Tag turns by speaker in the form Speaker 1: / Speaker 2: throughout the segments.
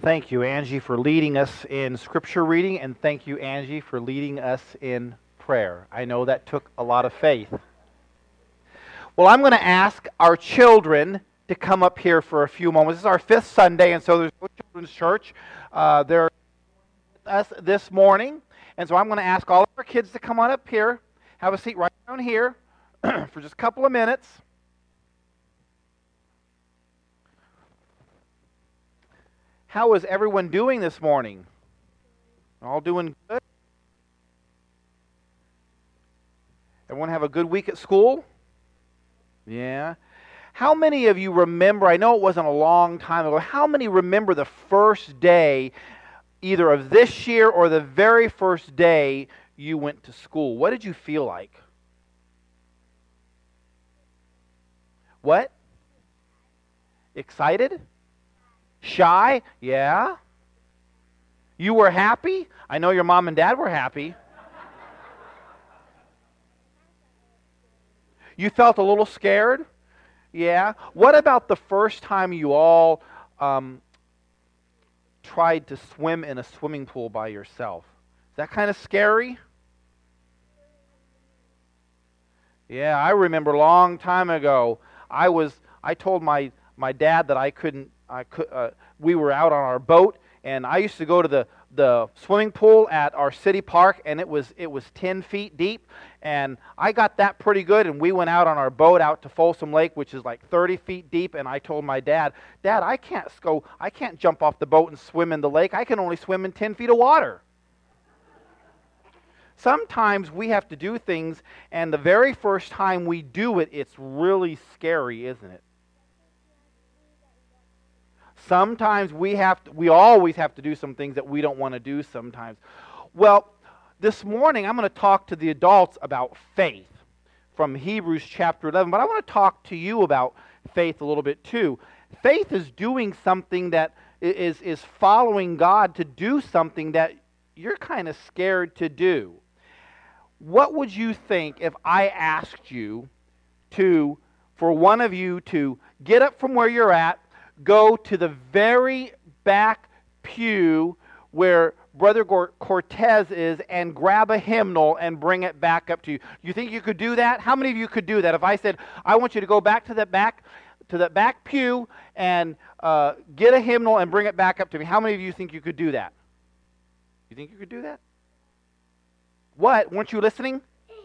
Speaker 1: Thank you, Angie, for leading us in scripture reading, and thank you, Angie, for leading us in prayer. I know that took a lot of faith. Well, I'm going to ask our children to come up here for a few moments. This is our fifth Sunday, and so there's no children's church. They're with us this morning, and so I'm going to ask all of our kids to come on up here, have a seat right down here for just a couple of minutes. How is everyone doing this morning? All doing good? Everyone have a good week at school? Yeah. How many of you remember, I know it wasn't a long time ago, how many remember the first day, either of this year or the very first day you went to school? What did you feel like? What? Excited? Shy? Yeah. You were happy? I know your mom and dad were happy. You felt a little scared? Yeah. What about the first time you all tried to swim in a swimming pool by yourself? Is that kind of scary? Yeah, I remember a long time ago. I told my dad that we were out on our boat, and I used to go to the swimming pool at our city park, and it was 10 feet deep, and I got that pretty good, and we went out on our boat out to Folsom Lake, which is like 30 feet deep, and I told my dad, I can't jump off the boat and swim in the lake. I can only swim in 10 feet of water. Sometimes we have to do things, and the very first time we do it, it's really scary, isn't it? Sometimes we always have to do some things that we don't want to do sometimes. Well, this morning I'm going to talk to the adults about faith from Hebrews chapter 11, but I want to talk to you about faith a little bit too. Faith is doing something that is following God to do something that you're kind of scared to do. What would you think if I asked you for one of you to get up from where you're at, go to the very back pew where Brother Cortez is, and grab a hymnal and bring it back up to you? You think you could do that? How many of you could do that? If I said, I want you to go back to that back pew and get a hymnal and bring it back up to me, how many of you think you could do that? You think you could do that? What? Weren't you listening?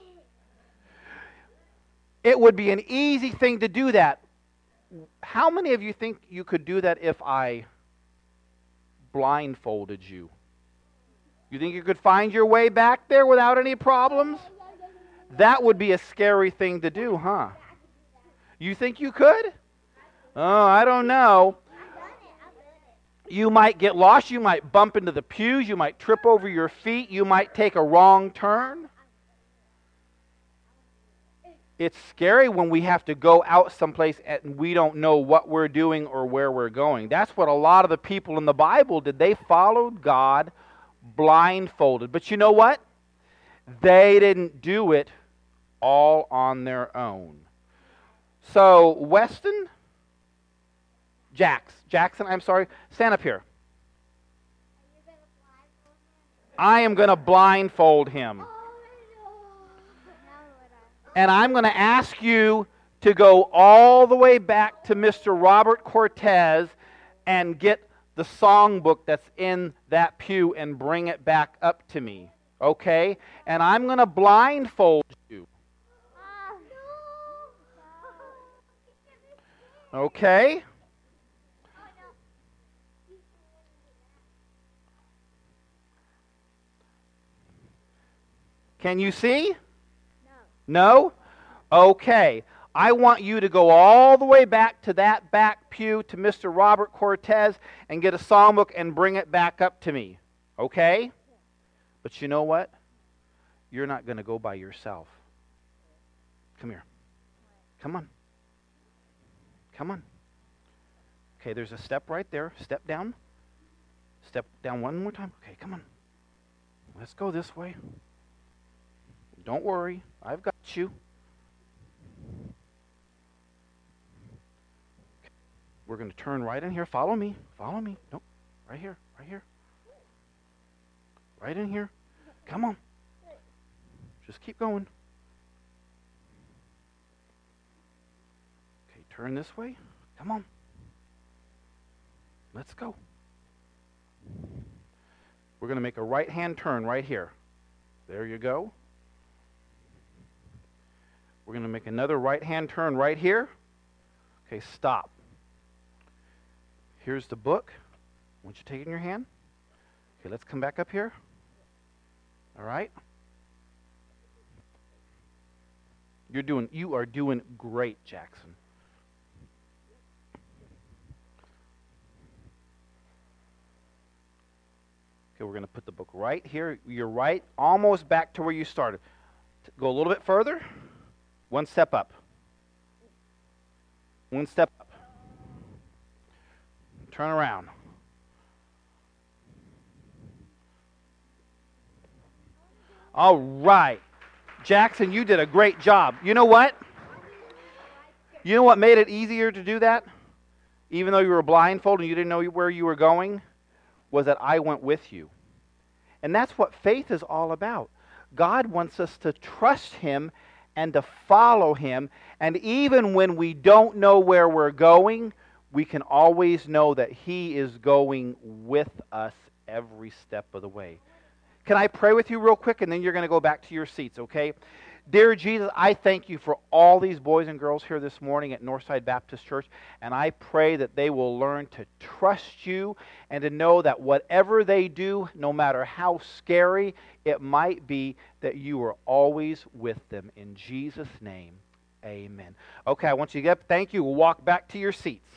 Speaker 1: It would be an easy thing to do that. How many of you think you could do that if I blindfolded you? You think you could find your way back there without any problems? That would be a scary thing to do, huh? You think you could? Oh, I don't know. You might get lost. You might bump into the pews. You might trip over your feet. You might take a wrong turn. It's scary when we have to go out someplace and we don't know what we're doing or where we're going. That's what a lot of the people in the Bible did. They followed God blindfolded. But you know what? They didn't do it all on their own. So, Jackson, I'm sorry, stand up here. I am going to blindfold him. And I'm going to ask you to go all the way back to Mr. Robert Cortez and get the songbook that's in that pew and bring it back up to me. Okay? And I'm going to blindfold you. Okay? Can you see? No? Okay. I want you to go all the way back to that back pew to Mr. Robert Cortez and get a songbook and bring it back up to me. Okay? But you know what? You're not going to go by yourself. Come here. Come on. Come on. Okay, there's a step right there. Step down. Step down one more time. Okay, come on. Let's go this way. Don't worry. I've got you. We're going to turn right in here. Follow me. Follow me. Nope. Right here. Right here. Right in here. Come on. Just keep going. Okay, turn this way. Come on. Let's go. We're going to make a right-hand turn right here. There you go. We're going to make another right-hand turn right here. Okay, stop. Here's the book. I want you to take it in your hand. Okay, let's come back up here. All right. You are doing great, Jackson. Okay, we're going to put the book right here. You're right, almost back to where you started. Go a little bit further. One step up. One step up. Turn around. All right. Jackson, you did a great job. You know what? You know what made it easier to do that? Even though you were blindfolded and you didn't know where you were going? Was that I went with you. And that's what faith is all about. God wants us to trust Him and to follow Him. And even when we don't know where we're going, we can always know that He is going with us every step of the way. Can I pray with you real quick, and then you're going to go back to your seats, okay? Dear Jesus, I thank you for all these boys and girls here this morning at Northside Baptist Church, and I pray that they will learn to trust you and to know that whatever they do, no matter how scary it might be, that you are always with them. In Jesus' name, amen. Okay, I want you to get up. Thank you. We'll walk back to your seats.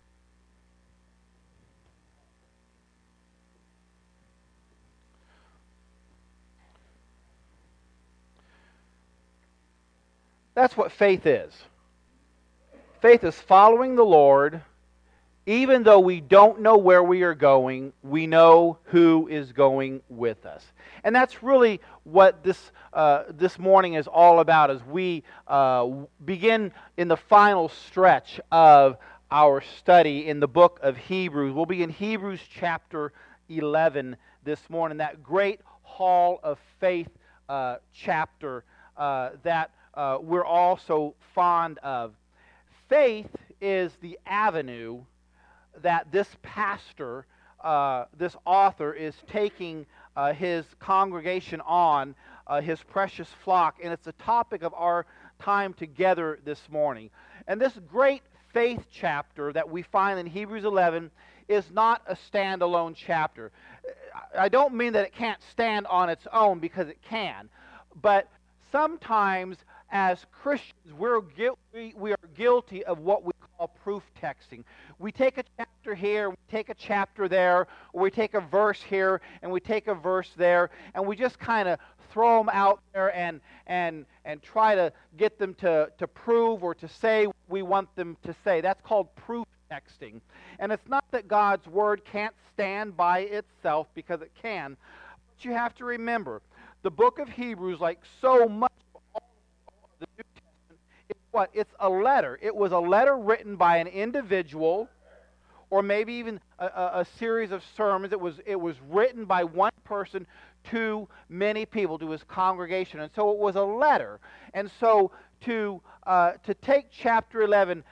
Speaker 1: That's what faith is. Faith is following the Lord. Even though we don't know where we are going, we know who is going with us. And that's really what this morning is all about as we begin in the final stretch of our study in the book of Hebrews. We'll be in Hebrews chapter 11 this morning, that great hall of faith chapter that we're all so fond of. Faith is the avenue that this pastor, this author, is taking his congregation on, his precious flock, and it's the topic of our time together this morning. And this great faith chapter that we find in Hebrews 11 is not a standalone chapter. I don't mean that it can't stand on its own, because it can, but sometimes as Christians, we are guilty of what we call proof texting. We take a chapter here, we take a chapter there, or we take a verse here, and we take a verse there, and we just kind of throw them out there and try to get them to prove or to say what we want them to say. That's called proof texting. And it's not that God's Word can't stand by itself, because it can. But you have to remember, the book of Hebrews, like so much the New Testament, is what? It's a letter. It was a letter written by an individual, or maybe even a series of sermons. It was written by one person to many people, to his congregation, and so it was a letter. And so to take chapter 11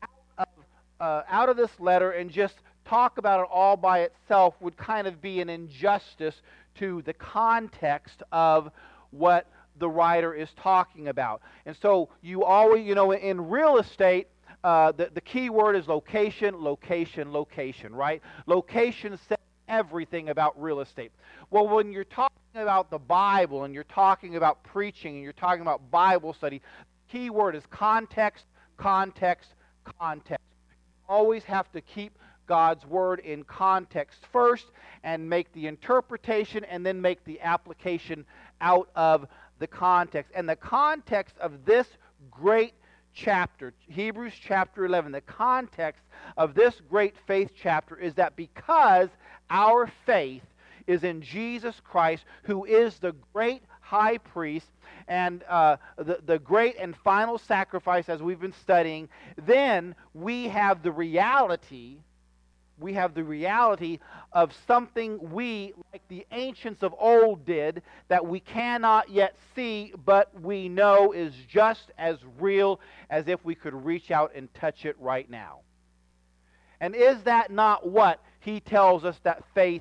Speaker 1: out of this letter and just talk about it all by itself would kind of be an injustice to the context of what the writer is talking about. And so you always, in real estate, the key word is location, location, location, right? Location says everything about real estate. Well, when you're talking about the Bible and you're talking about preaching and you're talking about Bible study, the key word is context, context, context. You always have to keep God's Word in context first and make the interpretation and then make the application out of the context. And the context of this great chapter, Hebrews chapter 11, the context of this great faith chapter is that because our faith is in Jesus Christ, who is the great high priest and the great and final sacrifice, as we've been studying, then we have the reality We have the reality of something we, like the ancients of old did, that we cannot yet see, but we know is just as real as if we could reach out and touch it right now. And is that not what he tells us that faith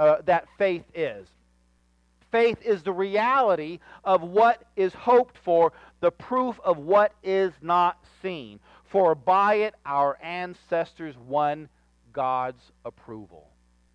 Speaker 1: is? Faith is the reality of what is hoped for, the proof of what is not seen. For by it our ancestors won God's approval.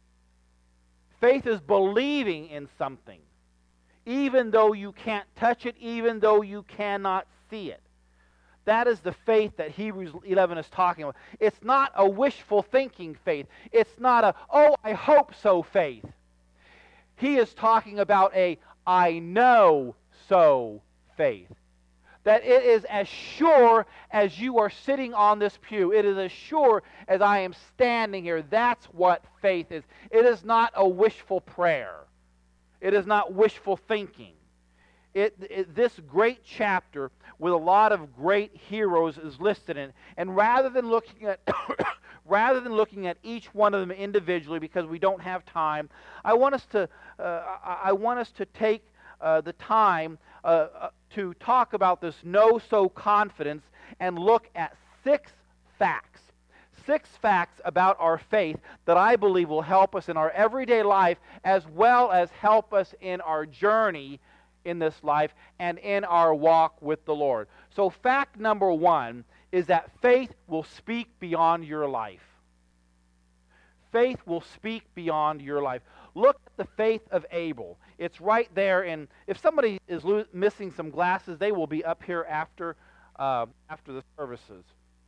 Speaker 1: Faith is believing in something, even though you can't touch it, even though you cannot see it. That is the faith that Hebrews 11 is talking about. It's not a wishful thinking faith. It's not a, oh, I hope so faith. He is talking about a I know so faith. That it is as sure as you are sitting on this pew. It is as sure as I am standing here. That's what faith is. It is not a wishful prayer. It is not wishful thinking. This great chapter with a lot of great heroes is listed in it. And rather than looking at rather than looking at each one of them individually, because we don't have time, I want us to take the time to talk about this know-so confidence and look at 6 facts. 6 facts about our faith that I believe will help us in our everyday life as well as help us in our journey in this life and in our walk with the Lord. So fact number 1 is that faith will speak beyond your life. Faith will speak beyond your life. Look at the faith of Abel. It's right there, and if somebody is missing some glasses, they will be up here after the services.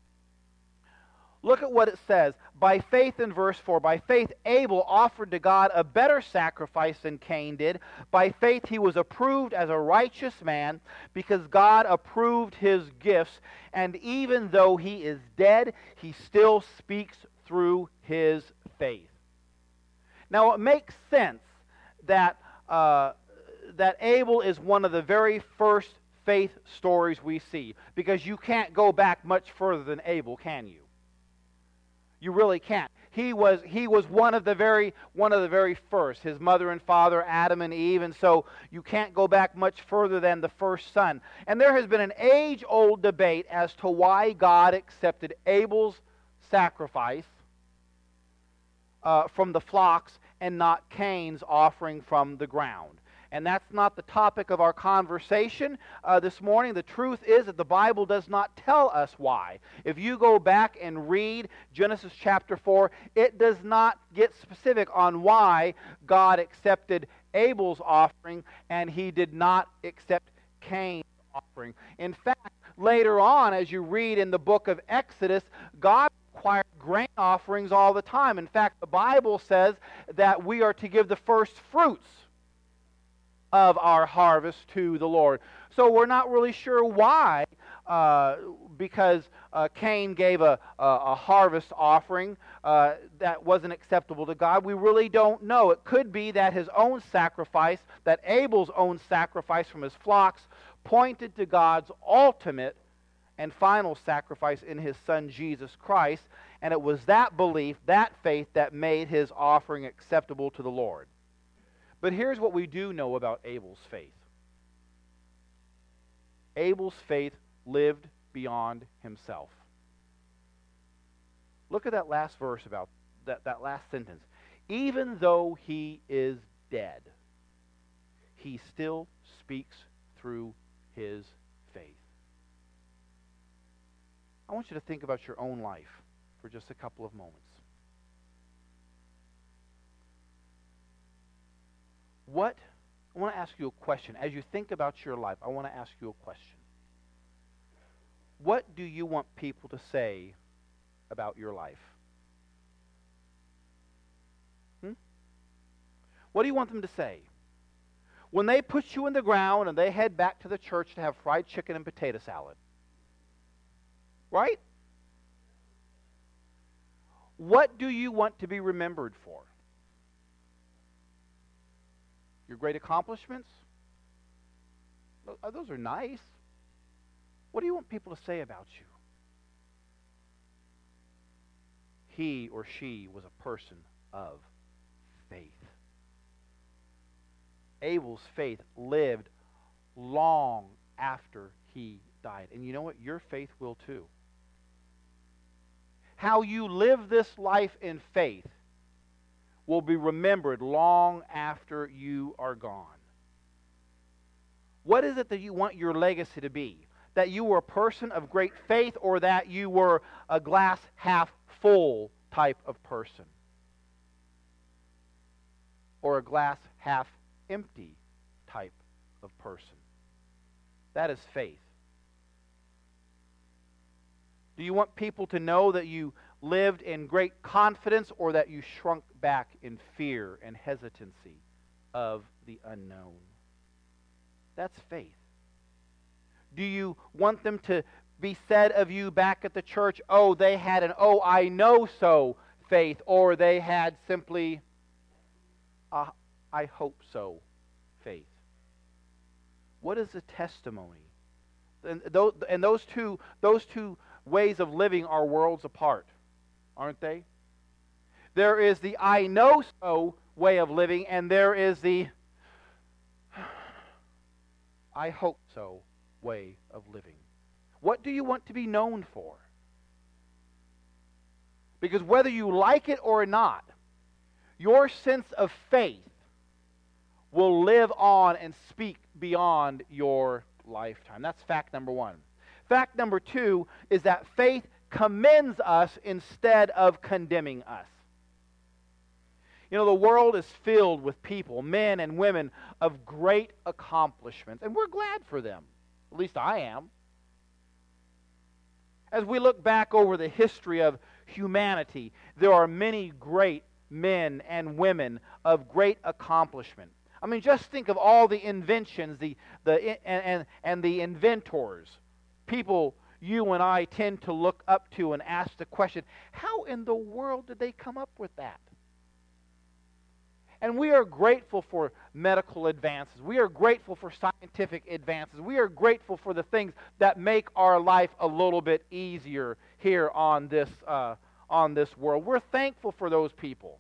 Speaker 1: Look at what it says. By faith, in verse 4, by faith Abel offered to God a better sacrifice than Cain did. By faith he was approved as a righteous man because God approved his gifts. And even though he is dead, he still speaks through his faith. Now it makes sense that Abel is one of the very first faith stories we see, because you can't go back much further than Abel, can you? You really can't. He was one of the very first. His mother and father, Adam and Eve, and so you can't go back much further than the first son. And there has been an age-old debate as to why God accepted Abel's sacrifice from the flocks and not Cain's offering from the ground. And that's not the topic of our conversation this morning. The truth is that the Bible does not tell us why. If you go back and read Genesis chapter 4, it does not get specific on why God accepted Abel's offering and he did not accept Cain's offering. In fact, later on, as you read in the book of Exodus, God required grain offerings all the time. In fact, the Bible says that we are to give the first fruits of our harvest to the Lord. So we're not really sure why, because Cain gave a harvest offering that wasn't acceptable to God. We really don't know. It could be that his own sacrifice, that Abel's own sacrifice from his flocks, pointed to God's ultimate and final sacrifice in his Son Jesus Christ, and it was that belief, that faith, that made his offering acceptable to the Lord. But here's what we do know about Abel's faith. Abel's faith lived beyond himself. Look at that last verse, about that last sentence. Even though he is dead, he still speaks through his faith. I want you to think about your own life for just a couple of moments. I want to ask you a question. As you think about your life, I want to ask you a question. What do you want people to say about your life? What do you want them to say? When they put you in the ground and they head back to the church to have fried chicken and potato salad. Right? What do you want to be remembered for? Your great accomplishments? Those are nice. What do you want people to say about you? he or she was a person of faith. Abel's faith lived long after he died. And you know what? Your faith will too. How you live this life in faith will be remembered long after you are gone. What is it that you want your legacy to be? That you were a person of great faith, or that you were a glass half full type of person? Or a glass half empty type of person? That is faith. Do you want people to know that you lived in great confidence, or that you shrunk back in fear and hesitancy of the unknown? That's faith. Do you want them to be said of you back at the church, oh, they had an oh, I know so faith, or they had simply a I hope so faith? What is the testimony? And those two ways of living are worlds apart, aren't they? There is the I know so way of living, and there is the I hope so way of living. What do you want to be known for? Because whether you like it or not, your sense of faith will live on and speak beyond your lifetime. That's fact number one. Fact number two is that faith commends us instead of condemning us. You know, the world is filled with people, men and women, of great accomplishments, and we're glad for them. At least I am. As we look back over the history of humanity, there are many great men and women of great accomplishment. I mean, just think of all the inventions, the inventors. People you and I tend to look up to and ask the question, how in the world did they come up with that? And we are grateful for medical advances. We are grateful for scientific advances. We are grateful for the things that make our life a little bit easier here on this world. We're thankful for those people.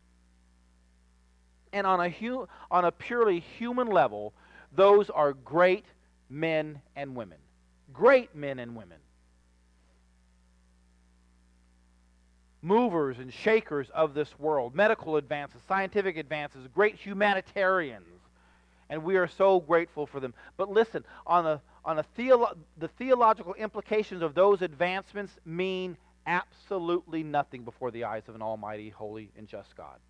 Speaker 1: And on a purely human level, those are great men and women. Great men and women. Movers and shakers of this world, medical advances, scientific advances, great humanitarians, and we are so grateful for them. But listen, the theological implications of those advancements mean absolutely nothing before the eyes of an almighty, holy, and just God.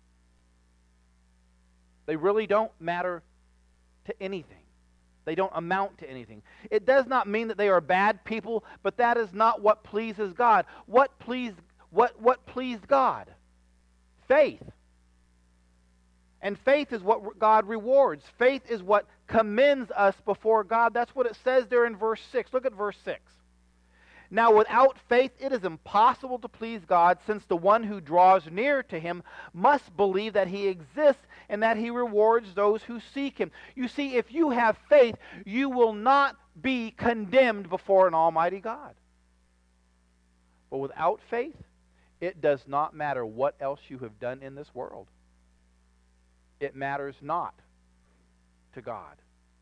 Speaker 1: They really don't matter to anything. They don't amount to anything. It does not mean that they are bad people, but that is not what pleases God. What pleased God? Faith. And faith is what God rewards. Faith is what commends us before God. That's what it says there in verse 6. Look at verse 6. Now, without faith, it is impossible to please God, since the one who draws near to him must believe that he exists and that he rewards those who seek him. You see, if you have faith, you will not be condemned before an almighty God. But without faith, it does not matter what else you have done in this world. It matters not to God.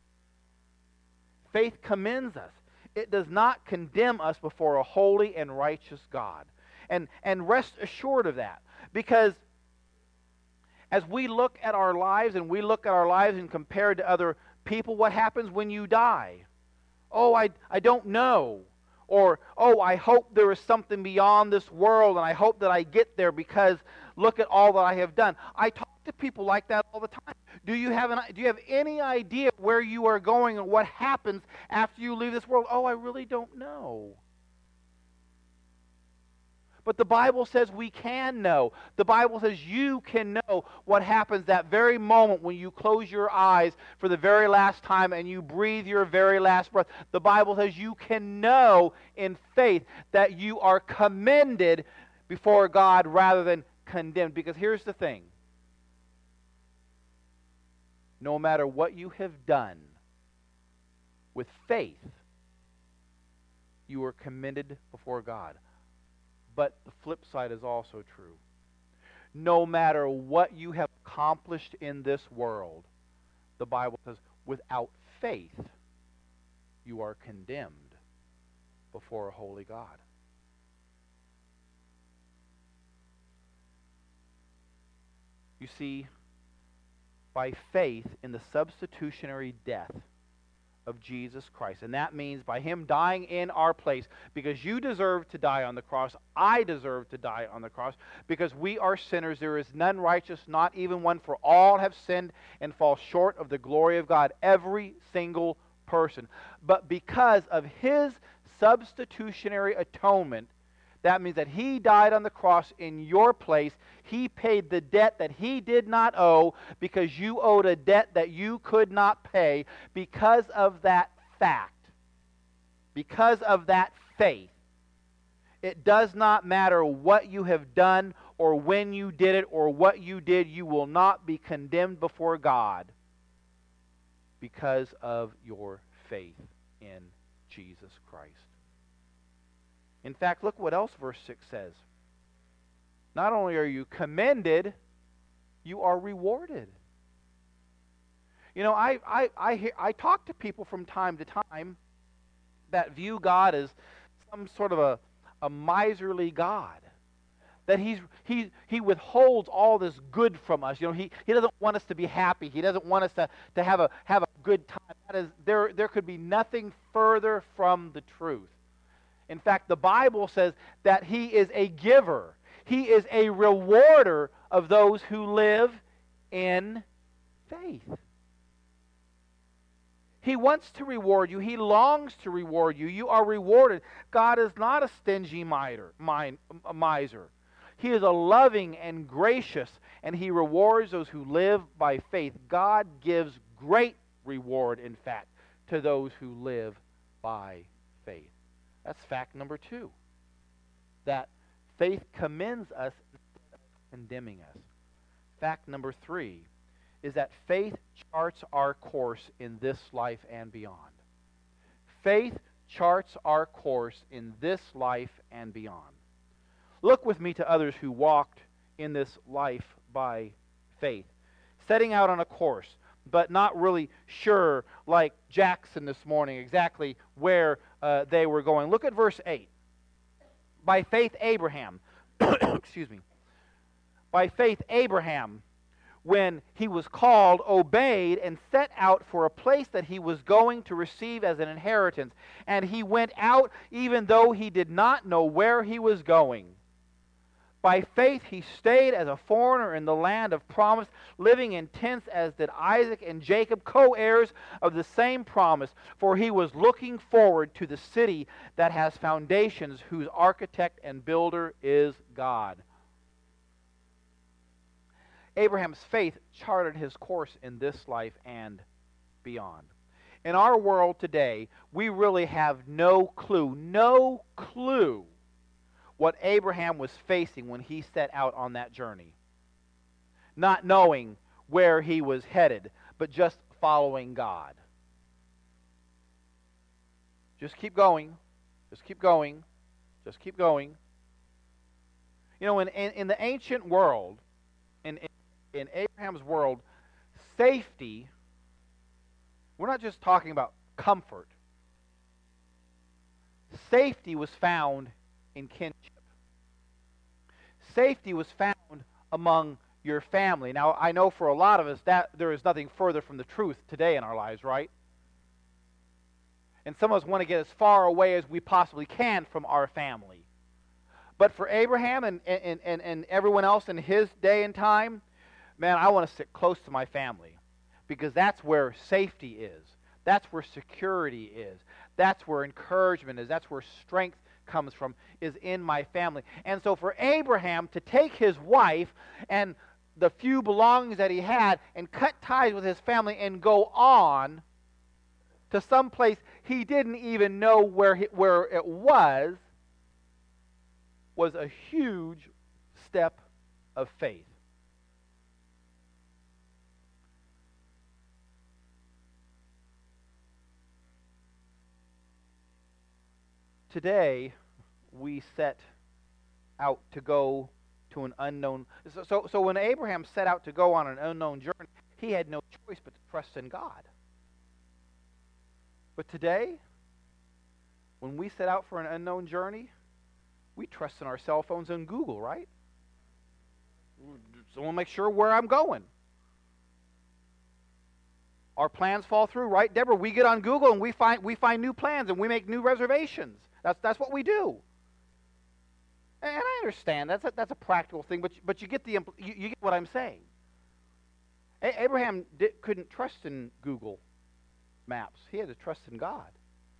Speaker 1: Faith commends us. It does not condemn us before a holy and righteous God. And rest assured of that. Because as we look at our lives and compare to other people, what happens when you die? Oh, I don't know. Or, oh, I hope there is something beyond this world, and I hope that I get there because look at all that I have done. I talk to people like that all the time. Do you have any idea where you are going and what happens after you leave this world? Oh, I really don't know. But the Bible says we can know. The Bible says you can know what happens that very moment when you close your eyes for the very last time and you breathe your very last breath. The Bible says you can know in faith that you are commended before God rather than condemned. Because here's the thing. No matter what you have done, with faith, you are commended before God. But the flip side is also true. No matter what you have accomplished in this world, the Bible says, without faith, you are condemned before a holy God. You see, by faith in the substitutionary death of Jesus Christ, and that means by Him dying in our place, because you deserve to die on the cross, I deserve to die on the cross, because we are sinners, there is none righteous, not even one, for all have sinned and fall short of the glory of God, every single person. But because of His substitutionary atonement, that means that He died on the cross in your place. He paid the debt that He did not owe because you owed a debt that you could not pay. Because of that fact, because of that faith, it does not matter what you have done or when you did it or what you did, you will not be condemned before God because of your faith in Jesus Christ. In fact, look what else verse 6 says. Not only are you commended, you are rewarded. You know, I talk to people from time to time that view God as some sort of a miserly God. That he withholds all this good from us. You know, he doesn't want us to be happy. He doesn't want us to have a good time. That is, there could be nothing further from the truth. In fact, the Bible says that He is a giver. He is a rewarder of those who live in faith. He wants to reward you. He longs to reward you. You are rewarded. God is not a stingy miser. He is a loving and gracious, and He rewards those who live by faith. God gives great reward, in fact, to those who live by faith. That's fact number 2. That faith commends us instead of condemning us. Fact number 3 is that faith charts our course in this life and beyond. Faith charts our course in this life and beyond. Look with me to others who walked in this life by faith, setting out on a course, but not really sure, like Jackson this morning, exactly where they were going. Look at verse 8. By faith, Abraham, excuse me, by faith, Abraham, when he was called, obeyed and set out for a place that he was going to receive as an inheritance. And he went out even though he did not know where he was going. By faith he stayed as a foreigner in the land of promise, living in tents as did Isaac and Jacob, co-heirs of the same promise, for he was looking forward to the city that has foundations, whose architect and builder is God. Abraham's faith charted his course in this life and beyond. In our world today, we really have no clue what Abraham was facing when he set out on that journey. Not knowing where he was headed, but just following God. Just keep going. Just keep going. Just keep going. You know, in the ancient world, in Abraham's world, safety, we're not just talking about comfort. Safety was found in kinship. Safety was found among your family. Now, I know for a lot of us that there is nothing further from the truth today in our lives, right? And some of us want to get as far away as we possibly can from our family. But for Abraham and everyone else in his day and time, man, I want to sit close to my family, because that's where safety is. That's where security is. That's where encouragement is. That's where strength comes from, is in my family. And so for Abraham to take his wife and the few belongings that he had and cut ties with his family and go on to some place he didn't even know where it was a huge step of faith. Today, we set out to go to an unknown. So when Abraham set out to go on an unknown journey, he had no choice but to trust in God. But today, when we set out for an unknown journey, we trust in our cell phones and Google, right? So we'll make sure where I'm going. Our plans fall through, right, Deborah? We get on Google and we find new plans and we make new reservations. That's what we do. And I understand that's a practical thing, but you get you get what I'm saying. Abraham couldn't trust in Google Maps. He had to trust in God.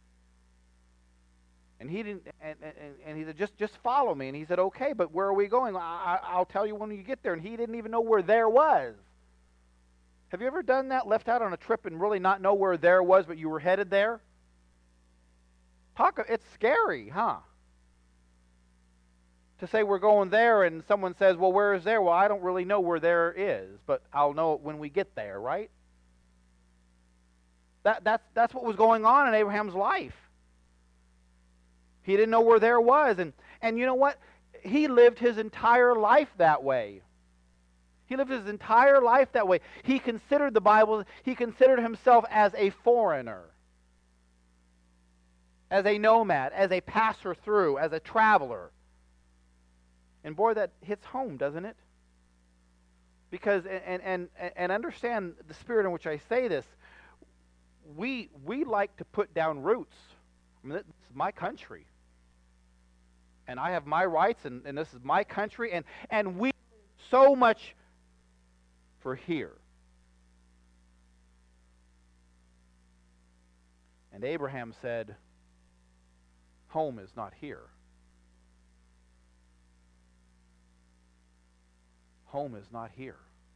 Speaker 1: And he didn't. And he said, just follow me. And he said, okay, but where are we going? I'll tell you when you get there. And he didn't even know where there was. Have you ever done that? Left out on a trip and really not know where there was, but you were headed there? It's scary, huh? To say we're going there and someone says, well, where is there? Well, I don't really know where there is, but I'll know it when we get there, right? That's what was going on in Abraham's life. He didn't know where there was. And you know what? He lived his entire life that way. He lived his entire life that way. He considered the Bible, he considered himself as a foreigner, as a nomad, as a passer through, as a traveler. And boy, that hits home, doesn't it? Because, and understand the spirit in which I say this, we like to put down roots. I mean, this is my country. And I have my rights, and this is my country, and we so much for here. And Abraham said, home is not here. Home is not here.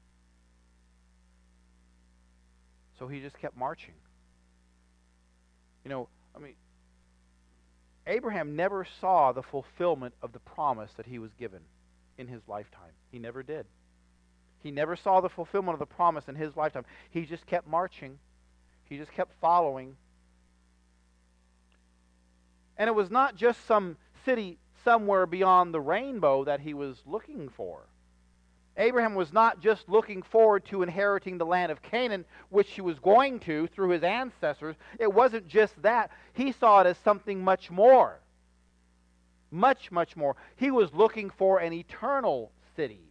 Speaker 1: So he just kept marching. You know, I mean, Abraham never saw the fulfillment of the promise that he was given in his lifetime. He never did. He never saw the fulfillment of the promise in his lifetime. He just kept marching. He just kept following. And it was not just some city somewhere beyond the rainbow that he was looking for. Abraham was not just looking forward to inheriting the land of Canaan, which he was going to through his ancestors. It wasn't just that. He saw it as something much more. Much, much more. He was looking for an eternal city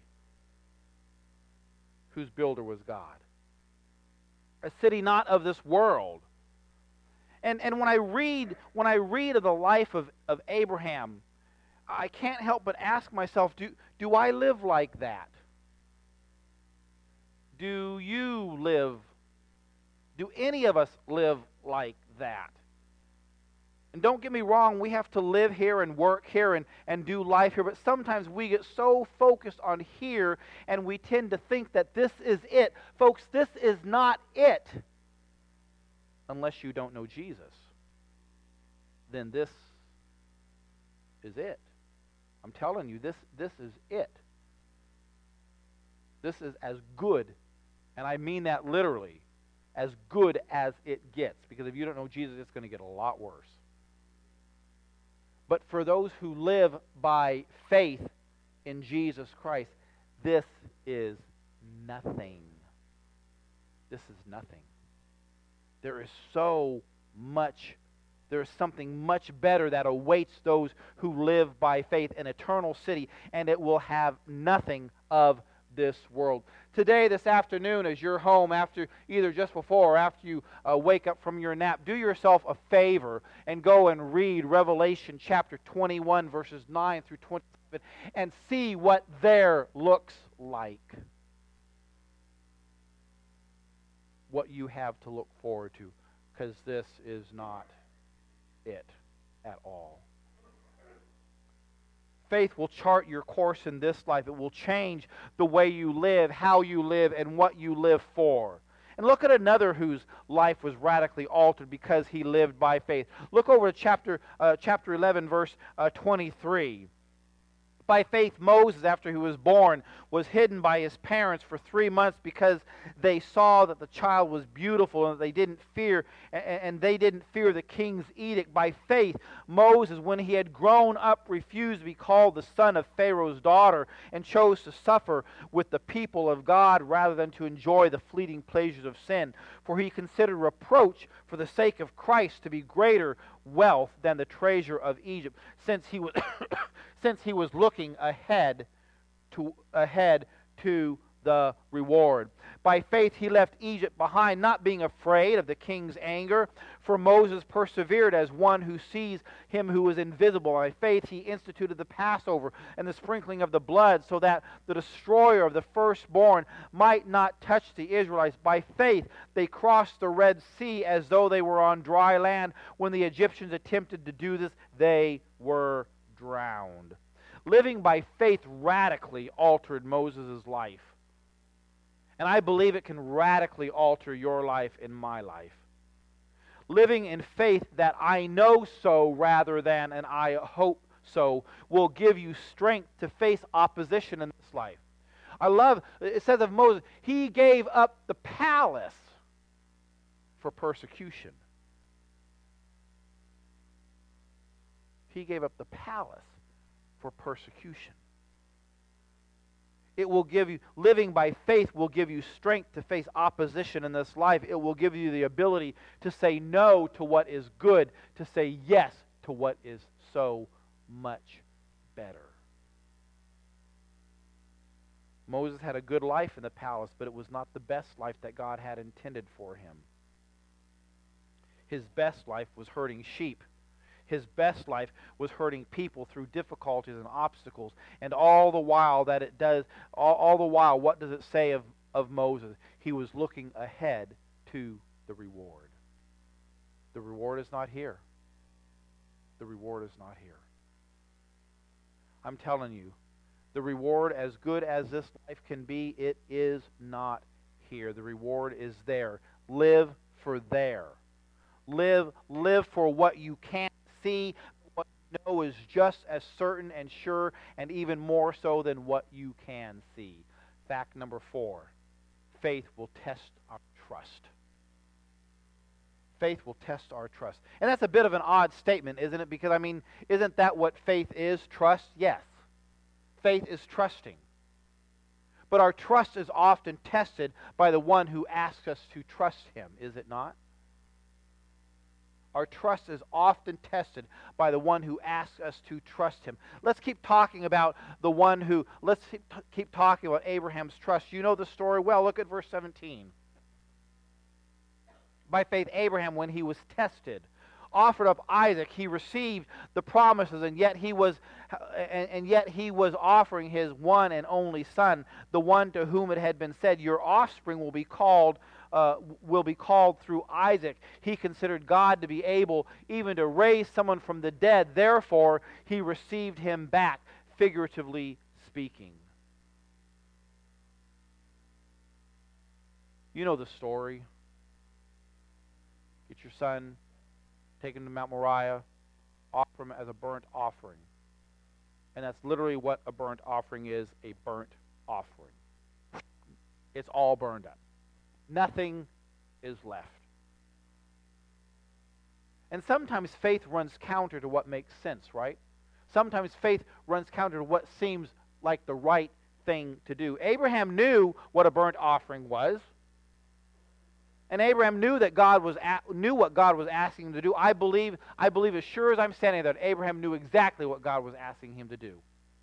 Speaker 1: whose builder was God. A city not of this world. And when I read of the life of Abraham, I can't help but ask myself, do I live like that? Do you live? Do any of us live like that? And don't get me wrong, we have to live here and work here and do life here, but sometimes we get so focused on here and we tend to think that this is it. Folks, this is not it. Unless you don't know Jesus, then this is it. I'm telling you, this is it. This is as good, and I mean that literally, as good as it gets. Because if you don't know Jesus, it's going to get a lot worse. But for those who live by faith in Jesus Christ, this is nothing. This is nothing. There is so much, there is something much better that awaits those who live by faith, an eternal city, and it will have nothing of this world. Today, this afternoon, as you're home, after either just before or after you wake up from your nap, do yourself a favor and go and read Revelation chapter 21, verses 9 through 27, and see what there looks like. What you have to look forward to, because this is not it at all. Faith will chart your course in this life. It will change the way you live, how you live, and what you live for. And look at another whose life was radically altered because he lived by faith. Look over to chapter 11, verse 23. By faith, Moses, after he was born, was hidden by his parents for 3 months because they saw that the child was beautiful and they didn't fear, the king's edict. By faith, Moses, when he had grown up, refused to be called the son of Pharaoh's daughter and chose to suffer with the people of God rather than to enjoy the fleeting pleasures of sin. For he considered reproach for the sake of Christ to be greater wealth than the treasure of Egypt, since he was since he was looking ahead to the reward. By faith he left Egypt behind, not being afraid of the king's anger, for Moses persevered as one who sees him who is invisible. By faith he instituted the Passover and the sprinkling of the blood, so that the destroyer of the firstborn might not touch the Israelites. By faith they crossed the Red Sea as though they were on dry land. When the Egyptians attempted to do this, they were drowned. Living by faith radically altered Moses' life. And I believe it can radically alter your life and my life. Living in faith that I know so rather than and I hope so will give you strength to face opposition in this life. I love, it says of Moses, he gave up the palace for persecution. He gave up the palace for persecution. It will give you, living by faith will give you strength to face opposition in this life. It will give you the ability to say no to what is good, to say yes to what is so much better. Moses had a good life in the palace, but it was not the best life that God had intended for him. His best life was herding sheep. His best life was hurting people through difficulties and obstacles. And all the while, what does it say of Moses? He was looking ahead to the reward. The reward is not here. The reward is not here. I'm telling you, the reward, as good as this life can be, it is not here. The reward is there. Live for there. Live for what you can't see. What you know is just as certain and sure, and even more so than what you can see. Fact number 4, faith will test our trust. Faith will test our trust. And that's a bit of an odd statement, isn't it? Because, isn't that what faith is? Trust? Yes. Faith is trusting. But our trust is often tested by the one who asks us to trust him, is it not? Our trust is often tested by the one who asks us to trust him. Let's keep talking about let's keep talking about Abraham's trust. You know the story well. Look at verse 17. By faith, Abraham, when he was tested, offered up Isaac. He received the promises, and yet he was offering his one and only son, the one to whom it had been said, "Your offspring will be called through Isaac." He considered God to be able even to raise someone from the dead. Therefore, he received him back, figuratively speaking. You know the story. Get your son, take him to Mount Moriah, offer him as a burnt offering. And that's literally what a burnt offering is, a burnt offering. It's all burned up. Nothing is left. And sometimes faith runs counter to what makes sense, right? Sometimes faith runs counter to what seems like the right thing to do. Abraham knew what a burnt offering was. And Abraham knew what God was asking him to do. I believe as sure as I'm standing there, that Abraham knew exactly what God was asking him to do.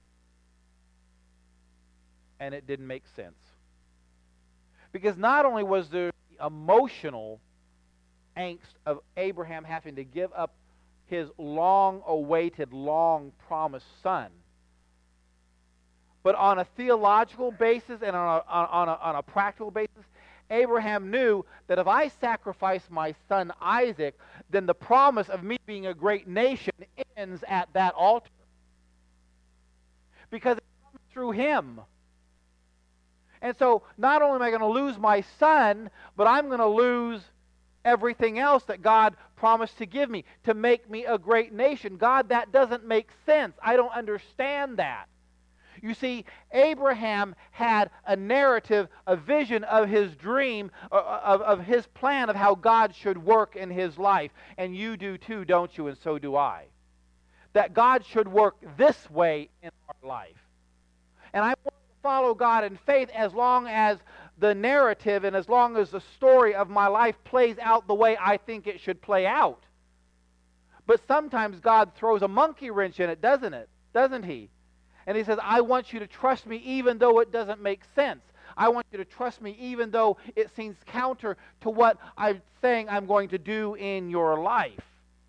Speaker 1: And it didn't make sense. Because not only was there the emotional angst of Abraham having to give up his long-awaited, long-promised son, but on a theological basis and on a practical basis, Abraham knew that if I sacrifice my son Isaac, then the promise of me being a great nation ends at that altar. Because it comes through him. And so not only am I going to lose my son, but I'm going to lose everything else that God promised to give me, to make me a great nation. God, that doesn't make sense. I don't understand that. You see, Abraham had a narrative, a vision of his dream, of his plan of how God should work in his life. And you do too, don't you? And so do I. That God should work this way in our life. And I want to follow God in faith as long as the narrative and as long as the story of my life plays out the way I think it should play out. But sometimes God throws a monkey wrench in it, doesn't it? Doesn't he? And he says, I want you to trust me even though it doesn't make sense. I want you to trust me even though it seems counter to what I'm saying I'm going to do in your life.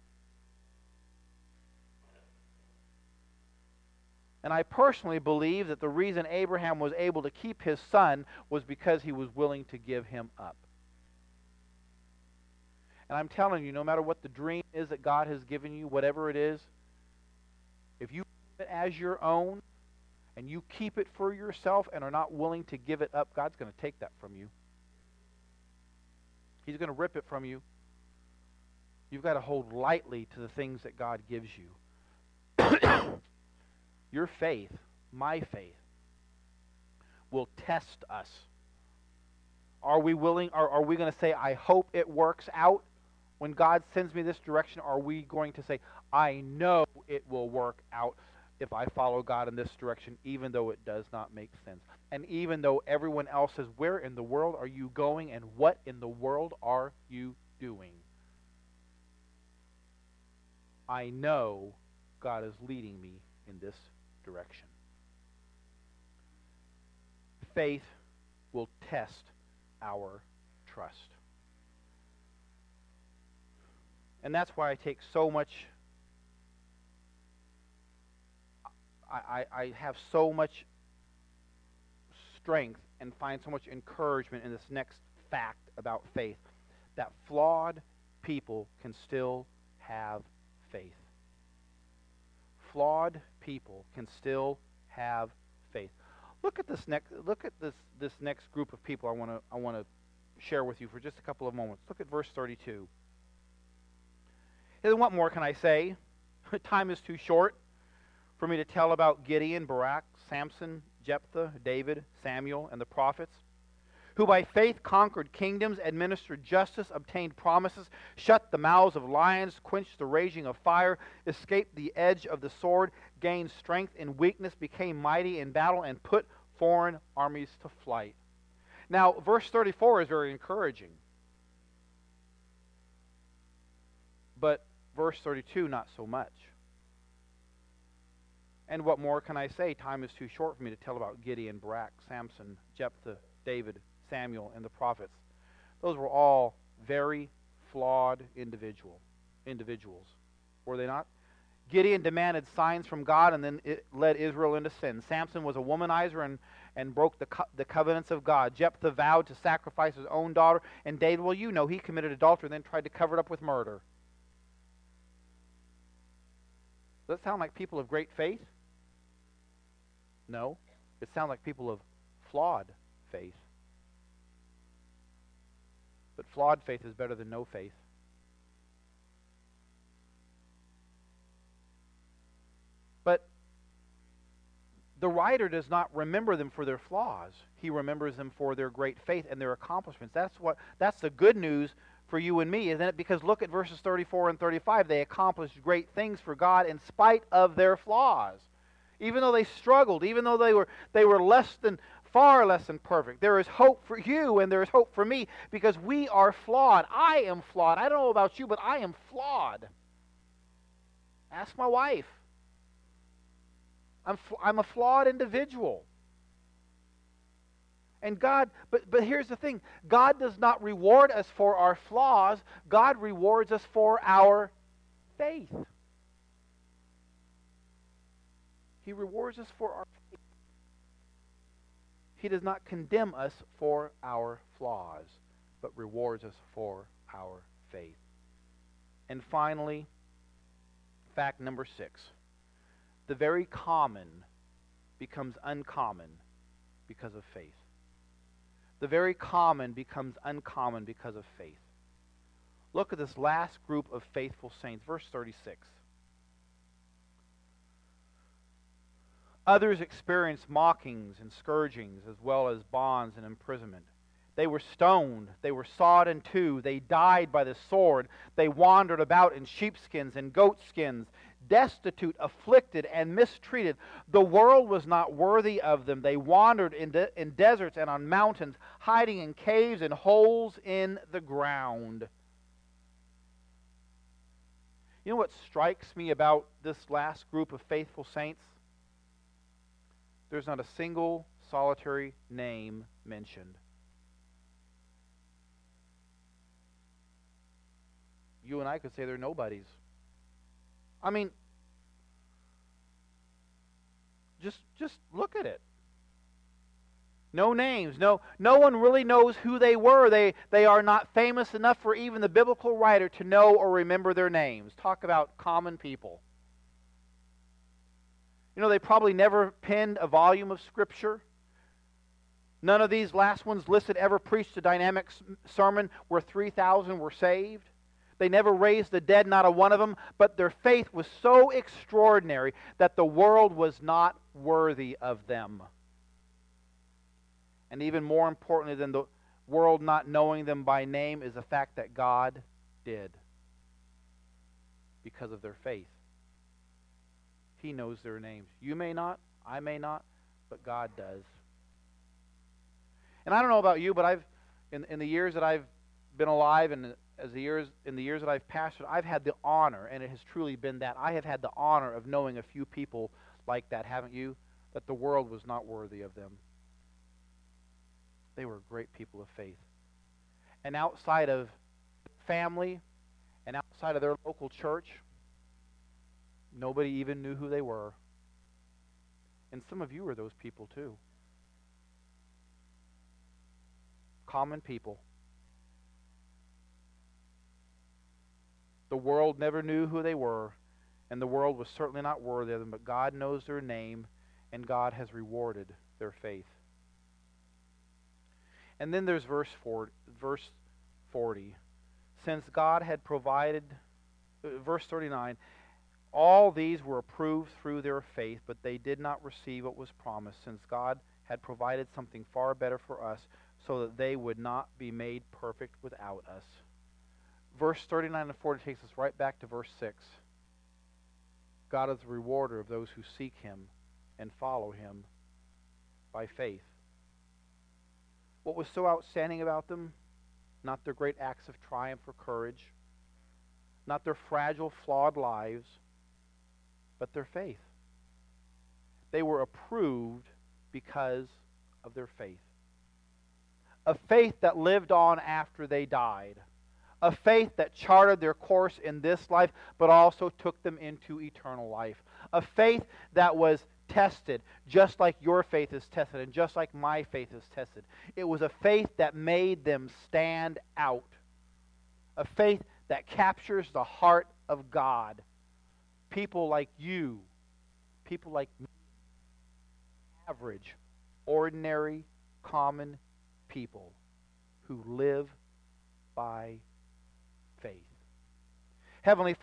Speaker 1: And I personally believe that the reason Abraham was able to keep his son was because he was willing to give him up. And I'm telling you, no matter what the dream is that God has given you, whatever it is, if you keep it as your own, and you keep it for yourself and are not willing to give it up, God's going to take that from you. He's going to rip it from you. You've got to hold lightly to the things that God gives you. Your faith, my faith, will test us. Are we willing, are we going to say, I hope it works out when God sends me this direction? Or are we going to say, I know it will work out if I follow God in this direction, even though it does not make sense? And even though everyone else says, where in the world are you going and what in the world are you doing? I know God is leading me in this direction. Faith will test our trust. And that's why I take so much, I have so much strength and find so much encouragement in this next fact about faith, that flawed people can still have faith. Flawed people can still have faith. Look at this next group of people I want to share with you for just a couple of moments. Look at verse 32. And what more can I say? Time is too short for me to tell about Gideon, Barak, Samson, Jephthah, David, Samuel, and the prophets, who by faith conquered kingdoms, administered justice, obtained promises, shut the mouths of lions, quenched the raging of fire, escaped the edge of the sword, gained strength in weakness, became mighty in battle, and put foreign armies to flight. Now, verse 34 is very encouraging. But verse 32, not so much. And what more can I say? Time is too short for me to tell about Gideon, Barak, Samson, Jephthah, David, Samuel, and the prophets. Those were all very flawed individuals, were they not? Gideon demanded signs from God, and then it led Israel into sin. Samson was a womanizer and broke the covenants of God. Jephthah vowed to sacrifice his own daughter, and David, well, you know, he committed adultery and then tried to cover it up with murder. Does that sound like people of great faith? No. It sounds like people of flawed faith. But flawed faith is better than no faith. But the writer does not remember them for their flaws. He remembers them for their great faith and their accomplishments. That's the good news for you and me, isn't it? Because look at verses 34 and 35. They accomplished great things for God in spite of their flaws. Even though they struggled, even though they were far less than perfect. There is hope for you and there is hope for me because we are flawed. I am flawed. I don't know about you, but I am flawed. Ask my wife. I'm a flawed individual. And God, but here's the thing. God does not reward us for our flaws. God rewards us for our faith. He rewards us for our faith. He does not condemn us for our flaws, but rewards us for our faith. And finally, fact number 6. The very common becomes uncommon because of faith. The very common becomes uncommon because of faith. Look at this last group of faithful saints. Verse 36. Others experienced mockings and scourgings, as well as bonds and imprisonment. They were stoned. They were sawed in two. They died by the sword. They wandered about in sheepskins and goatskins, destitute, afflicted, and mistreated. The world was not worthy of them. They wandered in deserts and on mountains, hiding in caves and holes in the ground. You know what strikes me about this last group of faithful saints? There's not a single solitary name mentioned. You and I could say they're nobodies. I mean, just look at it. No names. No one really knows who they were. They are not famous enough for even the biblical writer to know or remember their names. Talk about common people. You know, they probably never penned a volume of Scripture. None of these last ones listed ever preached a dynamic sermon where 3,000 were saved. They never raised the dead, not a one of them, but their faith was so extraordinary that the world was not worthy of them. And even more importantly than the world not knowing them by name is the fact that God did, because of their faith. He knows their names. You may not, I may not, but God does. And I don't know about you, but I've in the years that I've been alive and in the years that I've pastored, I've had the honor, and it has truly been that, I have had the honor of knowing a few people like that, haven't you? That the world was not worthy of them. They were great people of faith. And outside of family and outside of their local church, nobody even knew who they were. And some of you are those people too. Common people. The world never knew who they were, and the world was certainly not worthy of them, but God knows their name, and God has rewarded their faith. And then there's verse 40. Since God had provided, verse 39, all these were approved through their faith, but they did not receive what was promised, since God had provided something far better for us, so that they would not be made perfect without us. Verse 39 and 40 takes us right back to verse 6. God is the rewarder of those who seek Him and follow Him by faith. What was so outstanding about them? Not their great acts of triumph or courage, not their fragile, flawed lives, but their faith. They were approved because of their faith. A faith that lived on after they died. A faith that charted their course in this life, but also took them into eternal life. A faith that was tested, just like your faith is tested, and just like my faith is tested. It was a faith that made them stand out. A faith that captures the heart of God. People like you, people like me, average, ordinary, common people who live by faith. Heavenly Father,